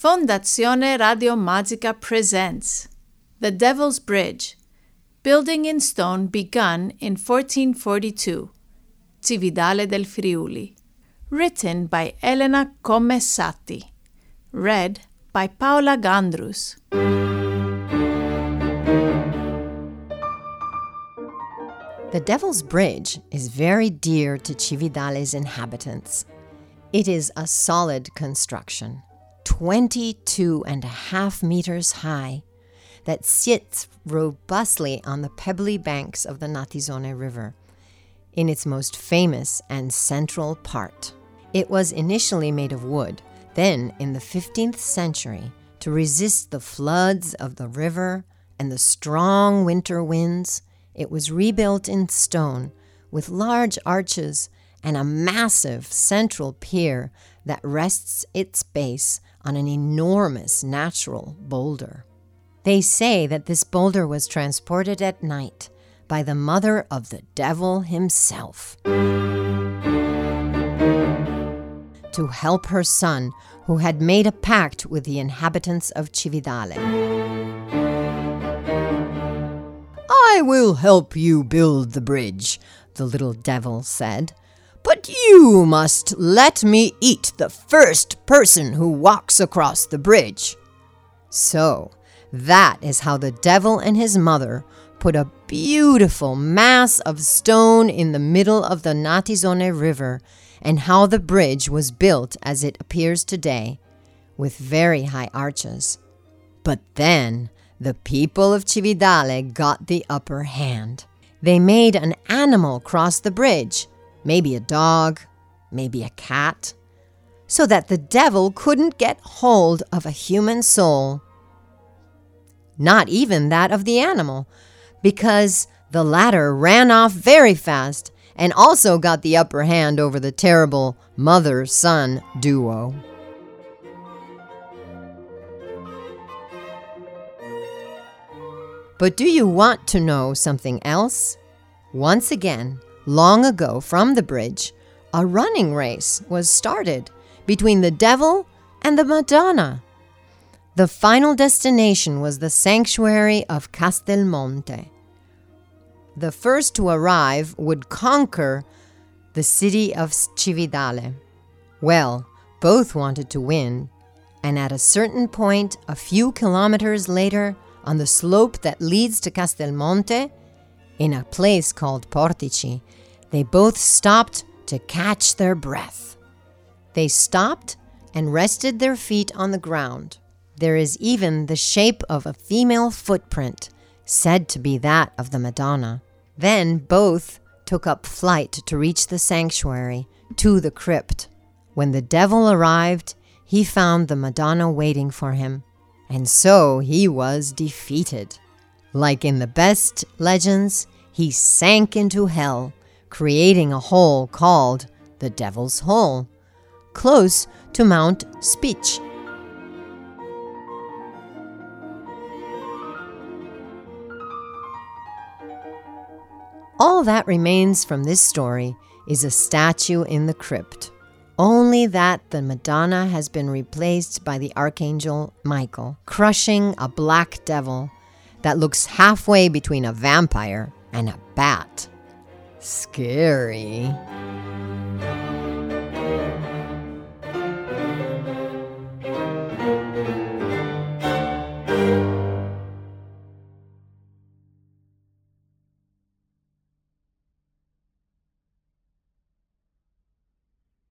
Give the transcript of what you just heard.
Fondazione Radio Magica presents The Devil's Bridge, building in stone begun in 1442, Cividale del Friuli. Written by Elena Commessati. Read by Paola Gandrus. The Devil's Bridge is very dear to Cividale's inhabitants. It is a solid construction, 22.5 meters high, that sits robustly on the pebbly banks of the Natisone River, in its most famous and central part. It was initially made of wood, then in the 15th century, to resist the floods of the river and the strong winter winds, it was rebuilt in stone with large arches and a massive central pier that rests its base on an enormous natural boulder. They say that this boulder was transported at night by the mother of the devil himself to help her son, who had made a pact with the inhabitants of Cividale. "I will help you build the bridge," the little devil said, "but you must let me eat the first person who walks across the bridge." So, that is how the devil and his mother put a beautiful mass of stone in the middle of the Natisone River, and how the bridge was built as it appears today, with very high arches. But then, the people of Cividale got the upper hand. They made an animal cross the bridge, maybe a dog, maybe a cat, so that the devil couldn't get hold of a human soul. Not even that of the animal, because the latter ran off very fast and also got the upper hand over the terrible mother-son duo. But do you want to know something else? Once again, long ago from the bridge, a running race was started between the devil and the Madonna. The final destination was the sanctuary of Castelmonte. The first to arrive would conquer the city of Cividale. Well, both wanted to win, and at a certain point, a few kilometers later, on the slope that leads to Castelmonte, in a place called Portici, they both stopped to catch their breath. They stopped and rested their feet on the ground. There is even the shape of a female footprint, said to be that of the Madonna. Then both took up flight to reach the sanctuary, to the crypt. When the devil arrived, he found the Madonna waiting for him, and so he was defeated. Like in the best legends, he sank into hell, creating a hole called the Devil's Hole, close to Mount Spitz. All that remains from this story is a statue in the crypt, only that the Madonna has been replaced by the Archangel Michael, crushing a black devil that looks halfway between a vampire and a bat. Scary.